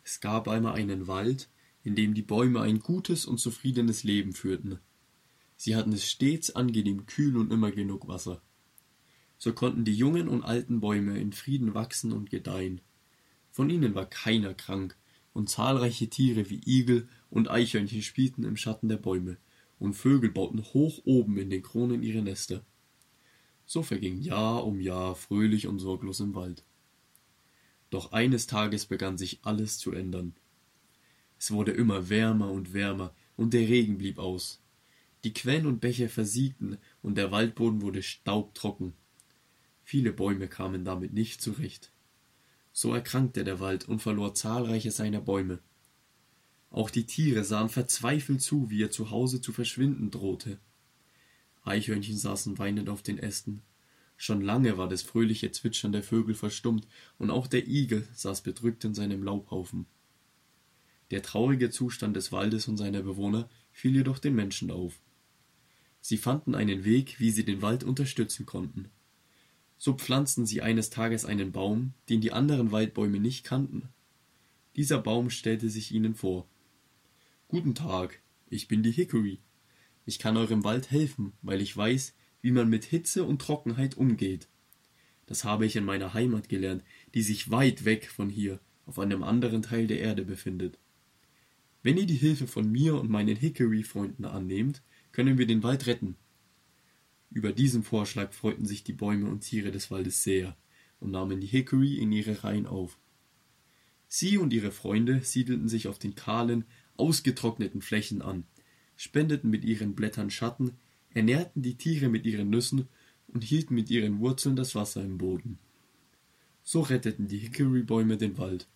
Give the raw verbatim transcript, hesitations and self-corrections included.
Es gab einmal einen Wald, in dem die Bäume ein gutes und zufriedenes Leben führten. Sie hatten es stets angenehm kühl und immer genug Wasser. So konnten die jungen und alten Bäume in Frieden wachsen und gedeihen. Von ihnen war keiner krank, und zahlreiche Tiere wie Igel und Eichhörnchen spielten im Schatten der Bäume, und Vögel bauten hoch oben in den Kronen ihre Nester. So verging Jahr um Jahr fröhlich und sorglos im Wald. Doch eines Tages begann sich alles zu ändern. Es wurde immer wärmer und wärmer, und der Regen blieb aus. Die Quellen und Bäche versiegten, und der Waldboden wurde staubtrocken. Viele Bäume kamen damit nicht zurecht. So erkrankte der Wald und verlor zahlreiche seiner Bäume. Auch die Tiere sahen verzweifelt zu, wie ihr Zuhause zu verschwinden drohte. Eichhörnchen saßen weinend auf den Ästen. Schon lange war das fröhliche Zwitschern der Vögel verstummt, und auch der Igel saß bedrückt in seinem Laubhaufen. Der traurige Zustand des Waldes und seiner Bewohner fiel jedoch den Menschen auf. Sie fanden einen Weg, wie sie den Wald unterstützen konnten. So pflanzten sie eines Tages einen Baum, den die anderen Waldbäume nicht kannten. Dieser Baum stellte sich ihnen vor. »Guten Tag, ich bin die Hickory. Ich kann eurem Wald helfen, weil ich weiß, wie man mit Hitze und Trockenheit umgeht. Das habe ich in meiner Heimat gelernt, die sich weit weg von hier, auf einem anderen Teil der Erde befindet. Wenn ihr die Hilfe von mir und meinen Hickory-Freunden annehmt, können wir den Wald retten.« Über diesen Vorschlag freuten sich die Bäume und Tiere des Waldes sehr und nahmen die Hickory in ihre Reihen auf. Sie und ihre Freunde siedelten sich auf den kahlen, ausgetrockneten Flächen an, spendeten mit ihren Blättern Schatten, ernährten die Tiere mit ihren Nüssen und hielten mit ihren Wurzeln das Wasser im Boden. So retteten die Hickory-Bäume den Wald.